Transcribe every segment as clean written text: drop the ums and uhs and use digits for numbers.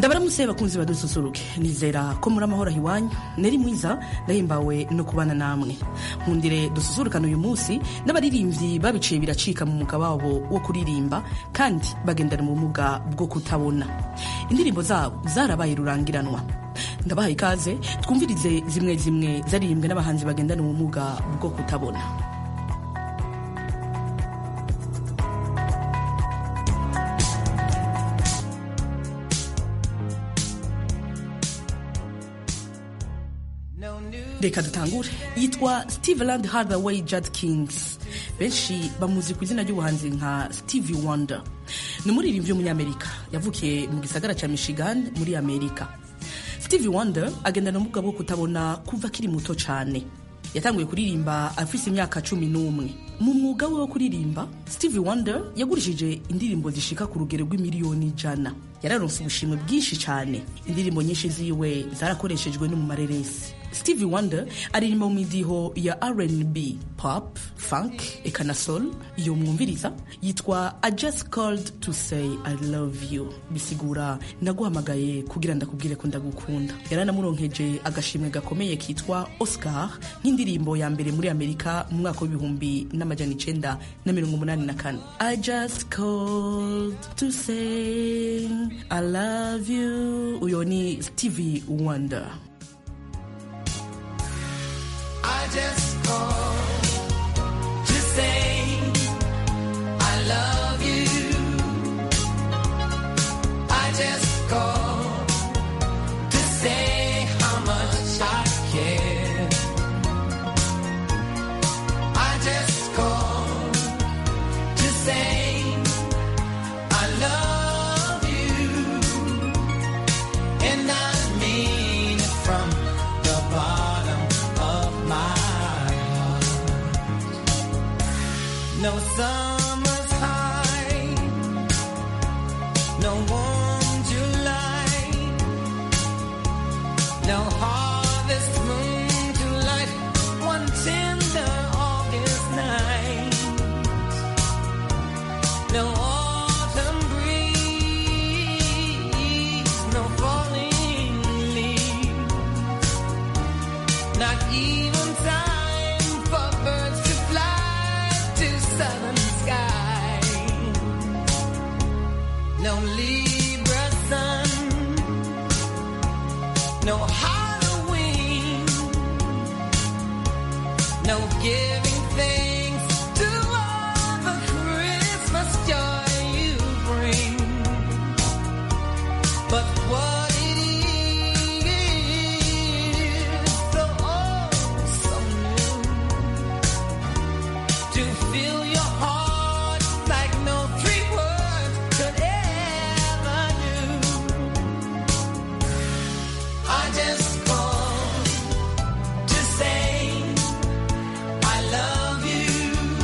ndabaramutse bakunzi badususuruke, nizera ko muri amahoro iwanyu. Neri mwiza ndahimbawe no kubana namwe. Nkundire dususurukana uyu munsi n'abaririmbyi babiciye biracika mu mwuga wabo wo kuririmba kandi bagendana ubumuga bwo kutabona. Indirimbo zabo zarabaye rurangiranwa. Ndabahaye ikaze twumvirize zimwe zimwe zaririmbwe n'abahanzi bagendana ubumuga bwo kutabona. Reka dutangure. Yitwa Steveland Hathaway Judkins, benshi bamuzi ku izina ry'ubuhanzi nka Stevie Wonder. Ni umuririmbyi w'umunyamerika yavukiye mu gisagara ca Michigan muri Amerika. Stevie Wonder agendana ubumuga bwo kutabona kuva akiri muto cane. Yatanguye kuririmba afise imyaka 11. Mu mwuga we wo kuririmba, Stevie Wonder yagurishije indirimbo zishika ku rugero rw'imiliyoni 100. Yararonse ubushimwe bwinshi cane. Indirimbo nyinshi ziwe zarakoreshejwe no mu mareresi. Stevie Wonder aririmba mu midiho ya R&B, pop, funk, eka na soul. Iyo mwumviriza yitwa I Just Called to Say I Love You. Bisigura naguhamagaye kugira ndakubwire ko ndagukunda. Yaranamuronkeje agashimwe gakomeye kitwa Oscar nk'indirimbo ya mbere muri Amerika mu mwaka w'1984. I just called to say I love you. Uyo ni Stevie Wonder. I just called to say I love you. I just called to say how much I care. I just called to say I love you, and I mean it from the bottom of my heart. No summer's high, no warm July, no harvest moon to light one tender August night, no autumn breeze, no falling leaves, not even time for birds to fly to southern skies. No Libra sun, no Halloween, no giving thanks to all the Christmas joy you bring. But what it is, so old, so new, to fill your heart like no 3 words could ever do. I just called to say I love you.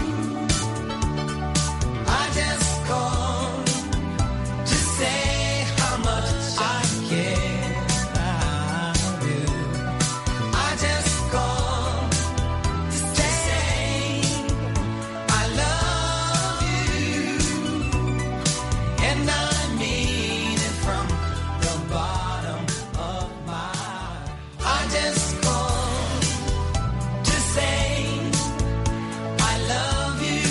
I just called to say how much I care. I do. I just called to say I love you, and I mean it from the bottom of my heart. I just called to say I love you.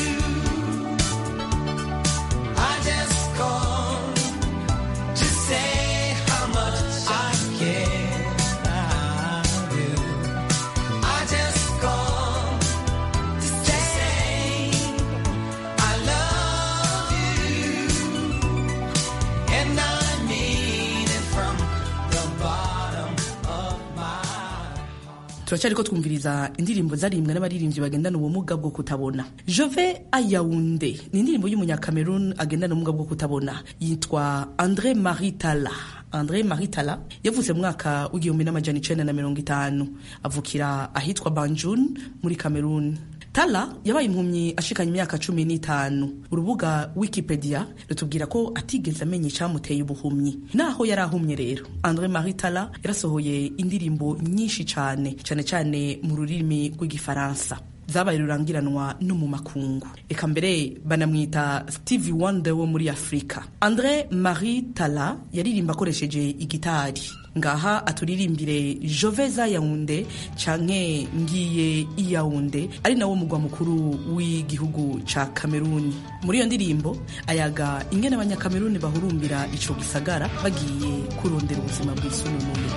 I just called to say how much I care. I do. I just called to say I love you, and I mean it from the bottom of my heart. Turacyariko twumviriza indirimbo zaririmbwe n'abaririmbyi bagendana ubumuga bwo kutabona. Jove Ayaounde ni indirimbo y'umunyakamerun agendana ubumuga bwo kutabona, yitwa André Marie Talla. André Marie Talla yavutse mu mwaka w'1950, avukira ahitwa Banjul muri Cameroon. Talla yabaye impumyi ashikanye imyaka 15. Urubuga Wikipedia rutubwira ko atigeze amenye icyamuteye ubuhumyi. Naho yarahumye rero, André Marie Talla yarasohoye indirimbo nyinshi cyane cyane mu rurimi rw'igifaransa. zabaye rurangiranwa no mu makungu, eka mbere banamwita Stevie Wonder wo muri Afrika. André Marie Talla yaririmba akoresheje igitari. Ngaha aturirimbire Joveza Yaounde canke ngiye Yaounde, ari nawo mugwa mukuru w'igihugu ca Cameroon. Muri iyo ndirimbo ayaga ingene abanyakameruni bahurumbira ico gisagara bagiye kurondera ubuzima bw'isununuye.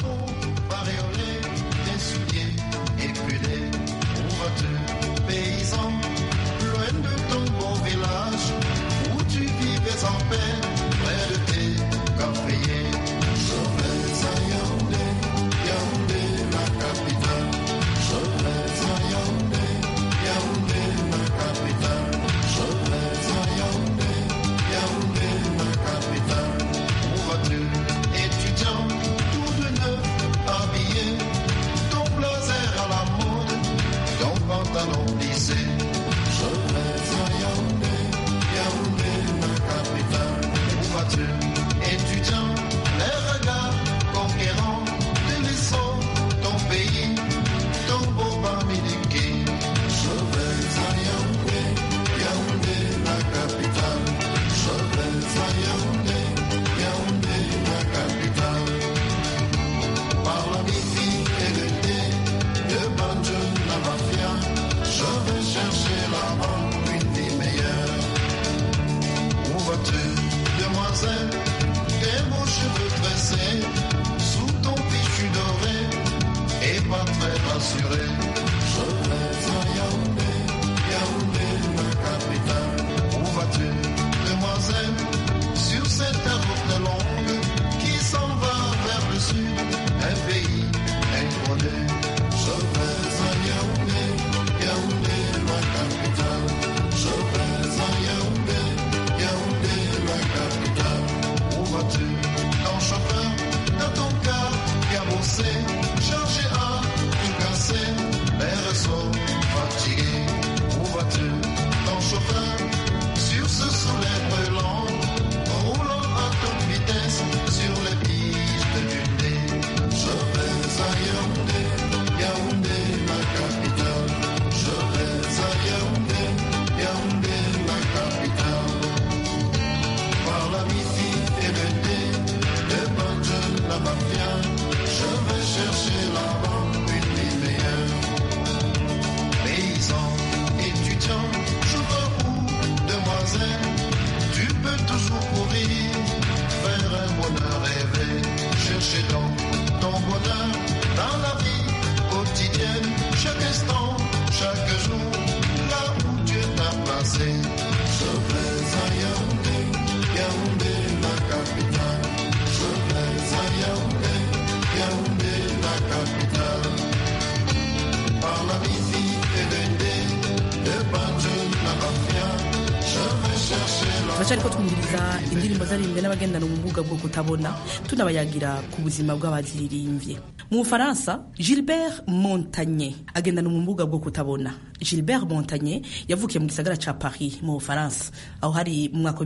Turacari ko twumviriza indirimbo zaririmbwe n'abagendana ubumuga bwo kutabona, tunabayagira ku buzima bw'abaziririmbye. Mu Bufaransa, Gilbert Montagné agendana ubumuga bwo kutabona. Gilbert Montagné yavukiye mu gisagara ca Paris mu Bufaransa, aho hari mu mwaka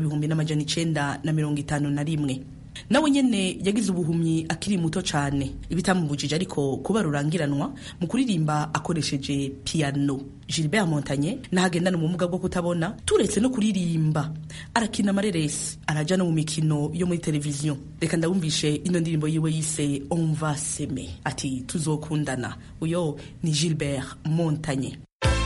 w'1951. Nawe nyene yagize ubuhumyi akiri muto cane, ibitamubujije ariko kuba rurangiranwa mu kuririmba akoresheje piano. Gilbert Montagné nahagendana ubumuga bwo kutabona, turetse no kuririmba arakina amareresi, araja no mu mikino yo muri televiziyo. Reka ndabumvishe ino ndirimbo yiwe yise On va s'aimer, ati tuzokundana. Uyo ni Gilbert Montagné.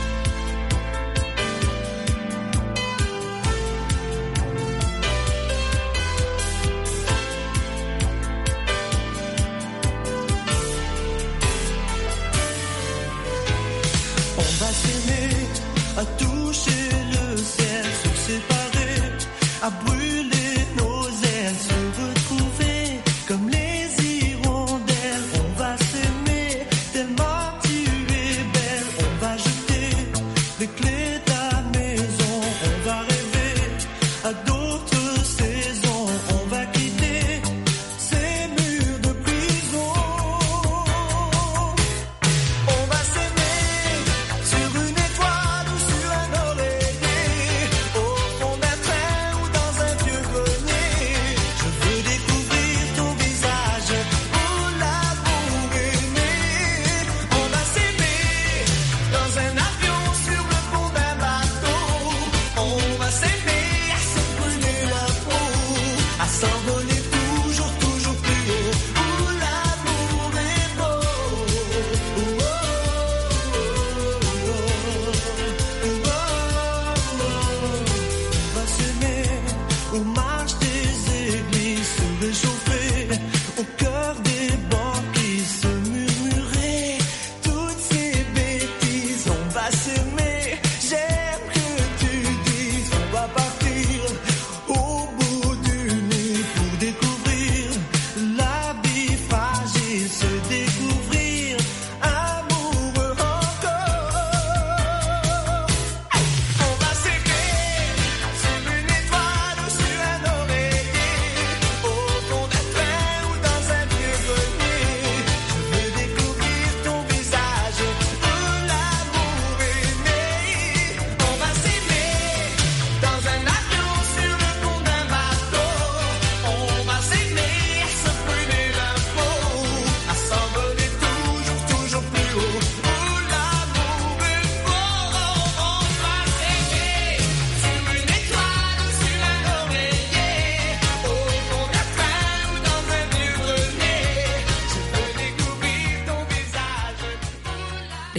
À toucher le ciel, se séparer, à brûler nos ailes, se retrouver comme les hirondelles. On va s'aimer tellement tu es belle. On va jeter les clés de la maison. On va rêver à d'autres saisons. On va quitter ces murs de prison. On va s'aimer sur une étoile, au fond d'un train ou dans un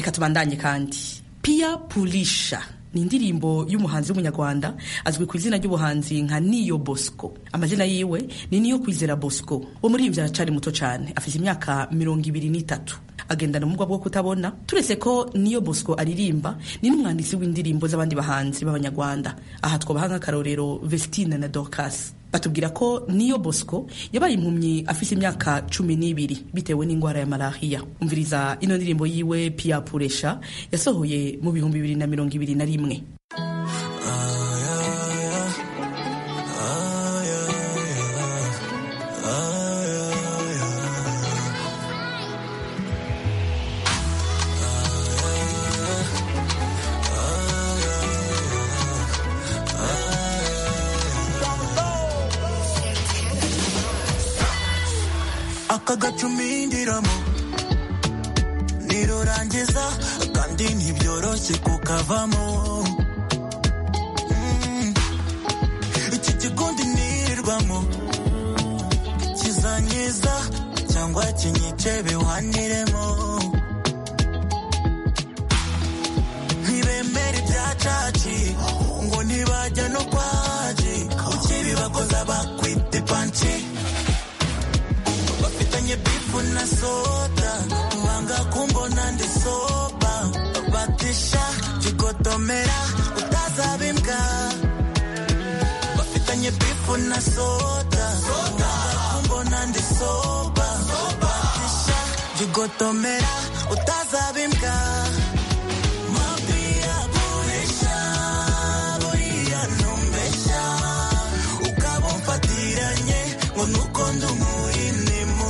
reka tubandanye kandi. Pia Pulisha ni indirimbo y'umuhanzi w'umunyarwanda azwi ku izina ry'ubuhanzi nka Niyo Bosco. Amazina yiwe ni Niyo Kwizera Bosco. Uwo muririmbyi aracari muto cyane, afite imyaka 23. Agendana ubumuga bwo kutabona. Turetse ko Niyo Bosco aririmba, ni n'umwanditsi w'indirimbo z'abandi bahanzi b'abanyarwanda. Aha twabaha nk'akarorero Vestine na Dorcas. Batubwira ko Niyo Bosco yabaye impumyi afite imyaka 12 bitewe n'ingwara ya malaria. Umviriza ino ndirimbo yiwe Pia Pulisha yasohoye mu 2021. akagacumindiramo nirurangiza kandi ntibyoroshye kukavamo iki kigundi nirirwamo kizanyiza cyangwa kinyicebe waniremo ntibemere ibyacaci ngo ntibajya no kwaji ukibibakoza bakwite panci bifu na soda wanga kumbona ndi soba batisha jigotomera utazabimbwa bafitanye bifu na soda wanga kumbona ndi soba batisha jigotomera utazabimbwa Mapia Pulisha buriya numbesha ukabumfatiranye ngo nuko ndumuhini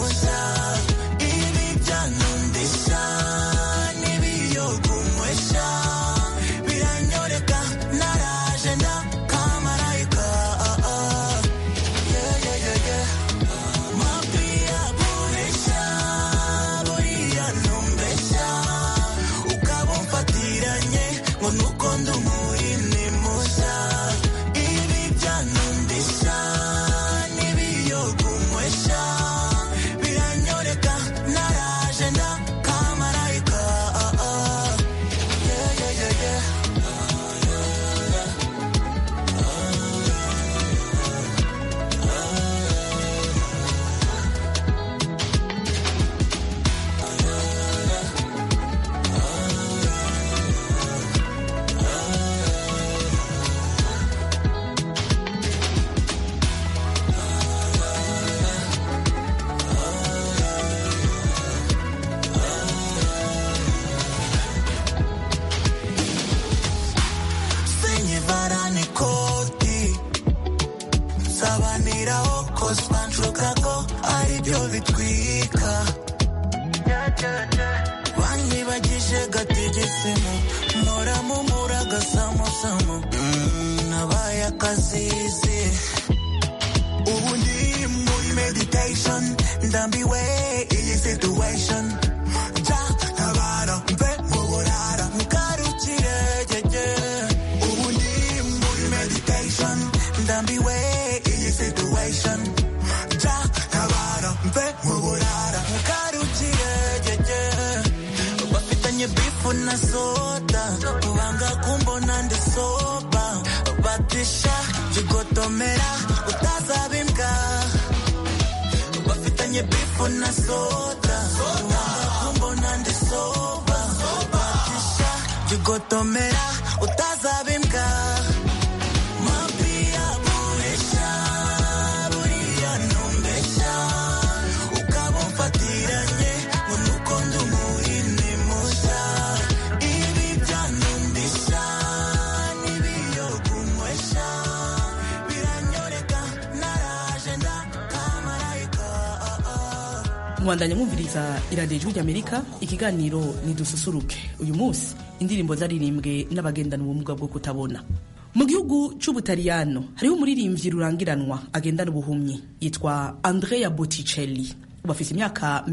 Mwandanya mwumviriza iradiyo y'Ijwi ry'Amerika, ikiganiro ni dususuruke. Uyu munsi indirimbo zaririmbwe n'abagendana ubumuga bwo kutabona. Mu gihugu c'Ubutaliyano hariho umuririmbyi rurangiranwa agendana ubuhumyi yitwa Andrea Botticelli. Bafise imyaka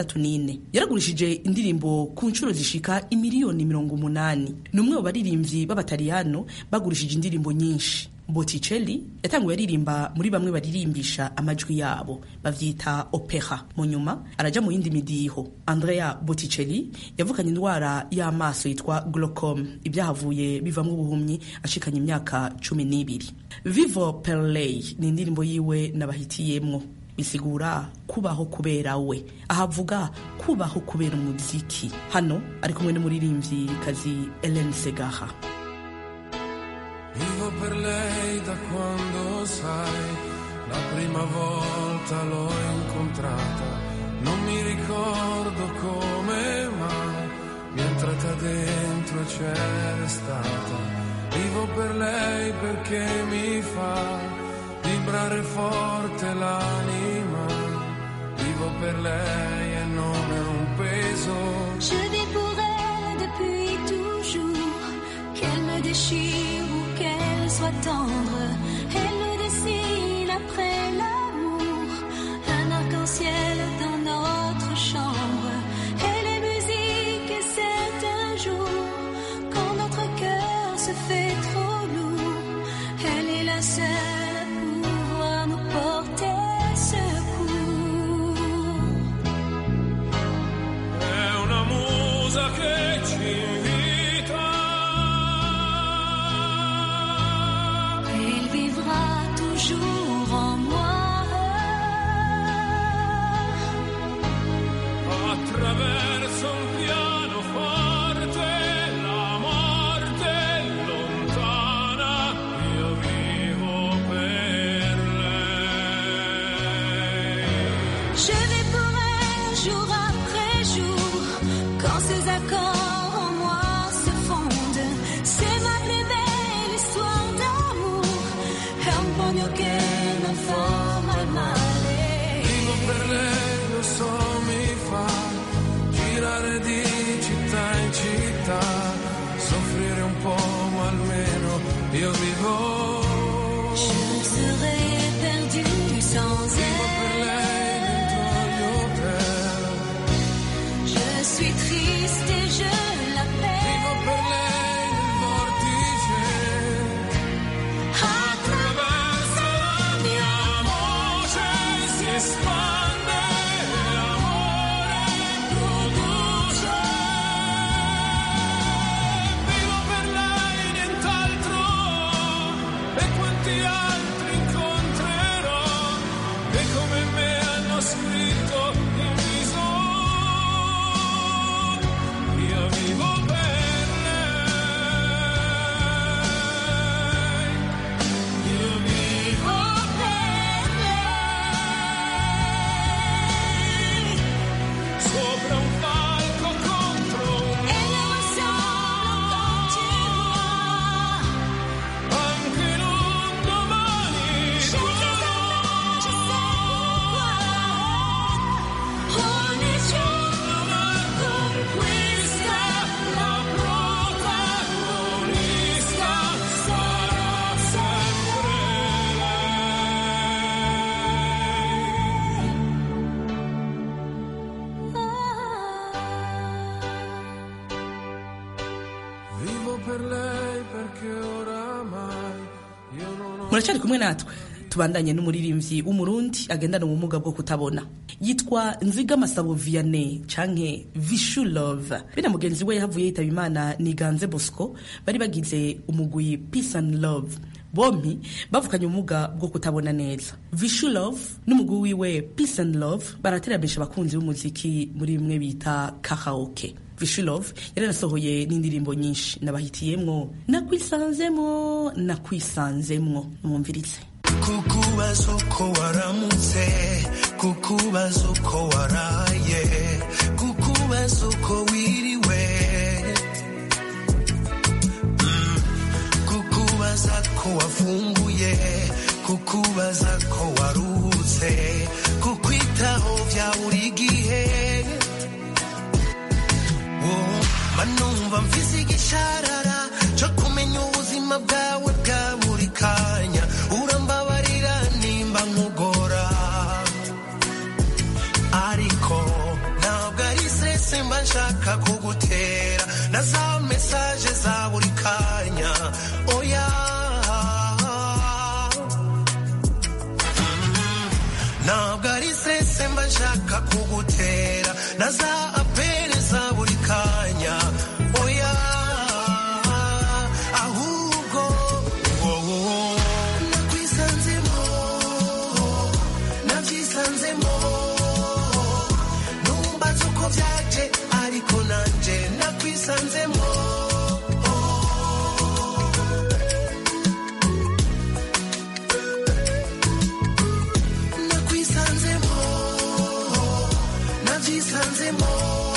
64. Yaragurishije indirimbo ku nshuro zishika 1,80,000,000. Numwe mu baririmbyi b'Abataliyano bagurishije indirimbo nyinshi. Botticelli yatanguye aririmba muri bamwe baririmbisha amajwi yabo bavyita opera. Mu nyuma araja mu yindi midiho. Andrea Botticelli yavukanye indwara y'amaso yitwa glaucome, ibyahavuye bivamwo ubuhumyi ashikanye imyaka 12. Vivo per lei ni indirimbo yiwe nabahitiyemwo, bisigura kubaho kubera we, ahavuga kubaho kubera umuziki. Hano ari kumwe n'umuririmbyi kazi Hélène Ségara. Vivo per lei da quando sai, la prima volta l'ho incontrata, non mi ricordo come mai, mi è entrata dentro e c'era stata. Vivo per lei perché mi fa vibrare forte l'anima, vivo per lei e non è un peso. Je vis pour elle depuis toujours, qu'elle me déchire ou qu'elle soit tendre, elle nous dessine après l'amour, un arc-en-ciel dans notre chambre. Elle est musique et c'est un jour, quand notre cœur se fait trop lourd, elle est la seule che ci invita. Elle vivra toujours en moi. Attraverso un pianoforte la morte lontana, io vivo per lei. Je vais pour elle jour après jour, quand ses accords en moi se fondent, c'est ma plus belle histoire d'amour, è un pugno che non fa mai male. Vivo per lei, lo so, mi fa girare di città in città, soffrire un po' ma almeno io vivo. Je serais perdue sans Vivo elle. per lei dentro gli hotel. Je suis triste et je l'appelle. Vivo per lei nel vortice. Attraverso la mia voce si espande l'amore produce. Vivo per lei nient'altro, e quanti altri incontrerò che come me hanno scritto in viso. Io vivo per lei, io vivo per lei, sopra un palco contro un Elle me ressemble quand tu vois. anche in un domani. Je sais pourquoi. Ogni giorno una conquista, La protagonista sarà sempre lei. Vivo per lei perché oramai io non ho. Muracari kumwe natwe tubandanye n'umuririmbyi w'umurundi agendana ubumuga bwo kutabona, yitwa Nziga Masabo Vianney canke Vishu Love. Bina mugenzi we yahavuye yitaba Imana ni Ganze Bosco, bari bagize umugwi Peace and Love. Bombi bavukanye ubumuga bwo kutabona neza. Vishu Love n'umugwi wiwe Peace and Love barateramisha abakunzi b'umuziki muri bimwe bita karaoke. Vishu Love yaranasohoye n'indirimbo nyinshi nabahitiyemwo nakwisanzemwo mwumvirize. kukubaza uko waramutse, kukubaza uko waraye, kukubaza uko wiriwe, kukubaza ko wafunguye, kukubaza ko waruhutse, kukwitaho bya buri gihe. Manumva mfise igisharara cyo kumenya ubuzima bwawe bwa buri kanya, urambabarira nimba nkugora, ariko ntabwo ari stress mba nshaka kugutera na za message za buri kanya. Oya kugutera naza apereza buri kanya oya ahubwo nakwisanzemo navyisanzemo numbaza uko vyaje ariko nanje nakwisanzemo navyisanzemo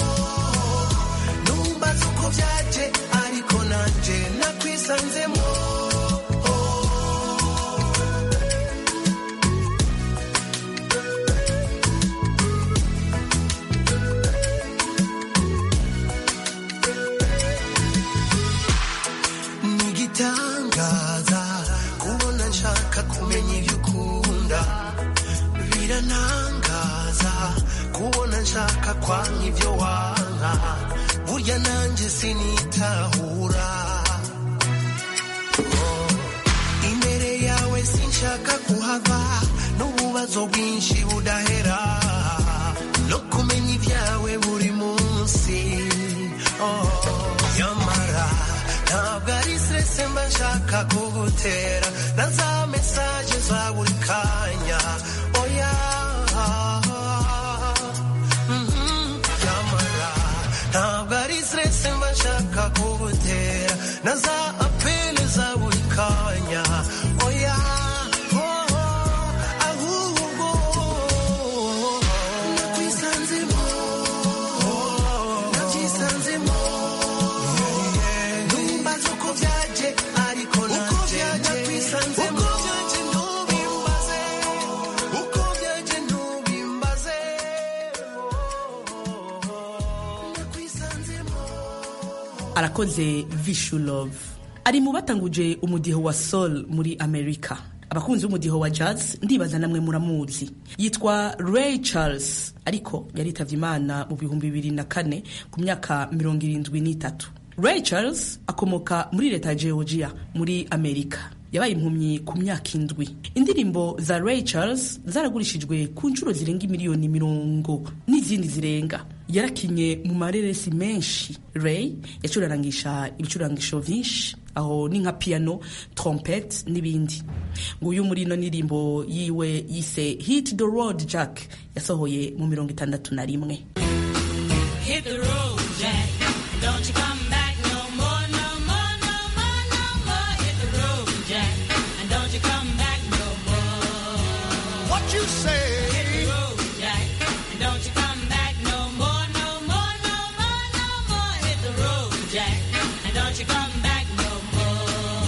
numbaza uko vyaje ariko nanje nakwisanzemo nigitangaza kubona nshaka kumenya ivyo ukunda biranangaza kubona nshaka kwanga ivyo wanka burya nanje sinitahura imbere yawe sinshaka kuhava n'ububazo bwinshi budahera no kumenya ibyawe buri munsi yamara ntabwo ari stress mba nshaka kugutera na za message za buri kanya oya ntabwo ari stress mba nshaka kugutera na za apele za buri kanya oya ahubwo nakwisanzemo navyisanzemo numbaza uko vyaje ariko nanje nakwisanzemo uko vyaje ntubimbaze arakoze Vishu Love ari mu batanguje umudiho wa soul muri Amerika. Abakunzi b'umudiho wa jazz ndibaza namwe muramuzi. Yitwa Ray Charles ariko yaritavye Imana mu 2004 ku myaka 73. Ray Charles akomoka muri leta ya Georgia muri Amerika. Yabaye impumyi ku myaka 7. Indirimbo za Ray Charles zaragurishijwe ku nshuro zirenga miliyoni 40 n'izindi zirenga. Yarakinye mu mareresi menshi. Ray yacurarangisha ibicurangisho vyinshi aho ni nka piano, trompette n'ibindi. Nguyu muri no ndirimbo yiwe yise Hit the Road Jack yasohoye mu 61. Hit the road, Jack. Don't you come back no more, no more, no more, no more. Hit the road, Jack. And don't you come back no more. What you say? Hit the road, Jack. And don't you come back no more, no more, no more, no more. Hit the road, Jack. And don't you come back no more.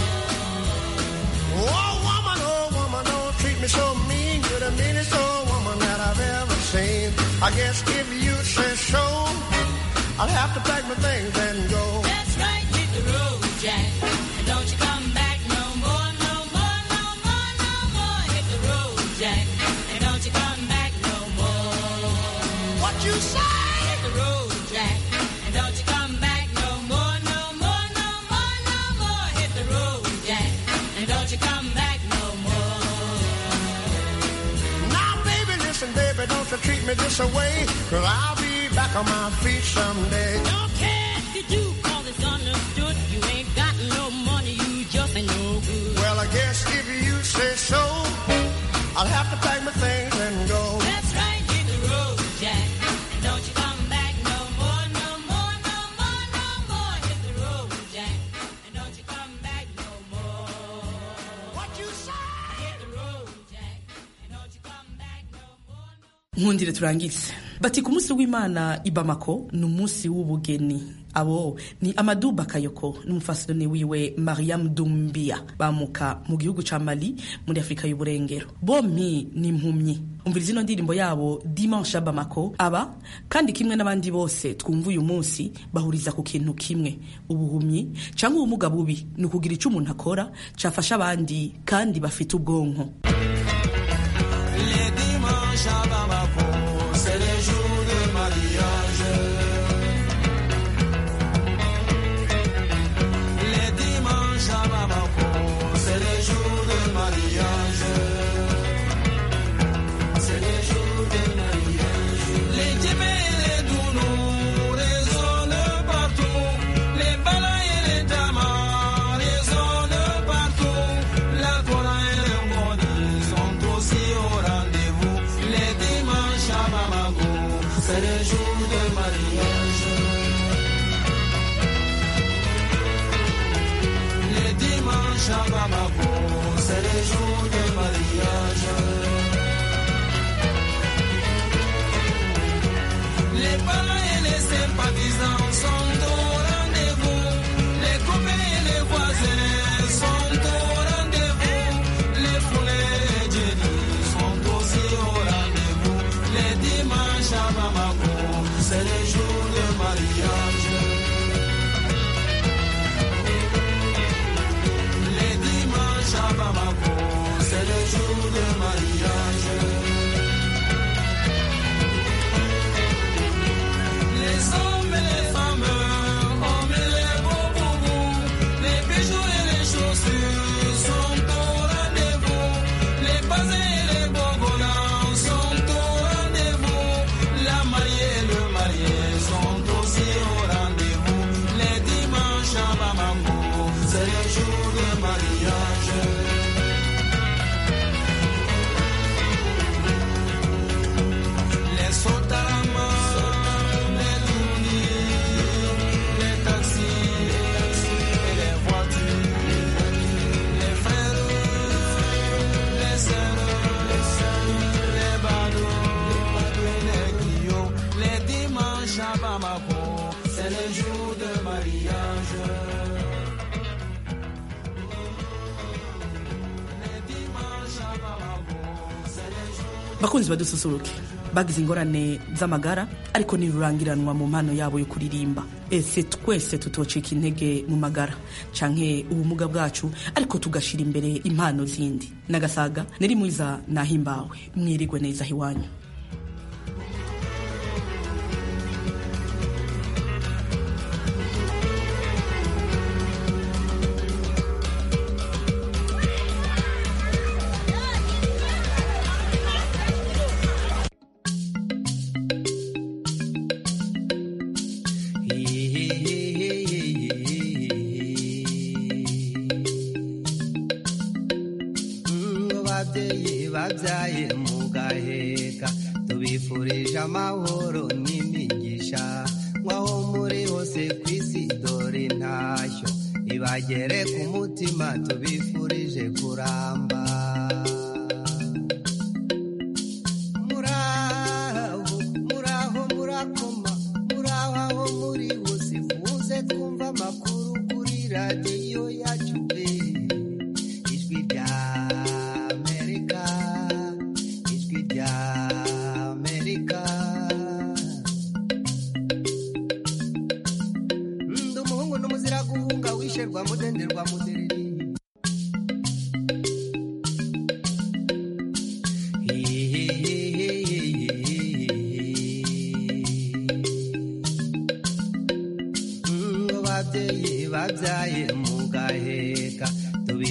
Oh woman, don't treat me so mean. You're the meanest old woman that I've ever seen. I guess if you say so, I'll have to pack my things and go. That's right, hit the road, Jack. And don't you come back no more, no more, no more, no more. Hit the road, Jack. And don't you come back no more. What you say? Hit the road, Jack. And don't you come back no more, no more, no more, no more. Hit the road, Jack. And don't you come back no more. Now baby, listen baby, don't you treat me this away, 'cause I'll be back on my feet someday. Don't care if you do, 'cause it's understood. You ain't got no money, you just ain't no good. Well, I guess if you say so, I'll have to pack my things and go. That's right, hit the road, Jack. And don't you come back no more, no more, no more, no more. Hit the road, Jack. And don't you come back no more. What you say? Hit the road, Jack. And don't you come back no more, no. Nkundire turangize. Bati ku munsi w'Imana i Bamako ni umunsi w'ubugeni. Abo ni Amadou Bakayoko n'umufasoni wiwe Mariam Doumbia bamuka mu gihugu ca Mali muri Afrika y'Uburengero. Bompi ni impumyi. Umviriza ino ndirimbo yabo Dimanche à Bamako aba kandi kimwe n'abandi bose twumva uyu munsi bahuriza ku kintu kimwe, ubuhumyi canke ubumuga bubi ni ukugira ico umuntu akora cafasha abandi kandi bafite ubwonko. Les dimanches à Bamako, c'est les jours de mariage. Les dimanches à Bamako, c'est les jours de mariage. C'est les jours de mariage. Les c'est le jour de mariage. Les dimanches à Bamako, c'est le jour de mariage. Les parents et les sympathisants sont au rendez-vous. Les copains et les voisins sont au rendez-vous. Les foulées et Jenny sont aussi au rendez-vous. Les dimanches à Bamako, c'est le jour de mariage. Les dimanches à Bamako, c'est le jour de mariage. Les hommes et les femmes, hommes et les beaux boubous, les bijoux et les chaussures sont au rendez-vous. Les basins et les bogolans sont au rendez-vous. La mariée et le marié sont aussi au rendez-vous. Les dimanches à Bamako, c'est le jour de mariage. Les Sotarama, les Tounis, les taxis et les voitures, les frères, les sœurs, les badauds, les guillots, les dimanches à Bamako, c'est le jour de mariage. Les dimanches à Bamako, c'est le jour. bakunzi badususuruke bagize ingorane z'amagara ariko ntirurangiranwa mu mpano yabo yo kuririmba. Ese twese tutocika intege mu magara canke ubumuga bwacu ariko tugashira imbere impano zindi. Nagasaga nari mwiza nahimbawe mwirigwe neza hiwanyu. Babyeyi babyaye mugaheka tubifurije amahoro n'imigisha nk'aho muri hose ku isi dore intashyo ibagere ku mutima tubifurije kuramba. Muraho muraho murakoma muraho aho muri hose muze twumva amakuru kuri radiyo yacu ijwi rya Amerika, ijwi rya Amerika. Ndi umuhungu n'umuzira guhunga wisherwa mudenderwa mudereri. Ngo babyeyi babyaye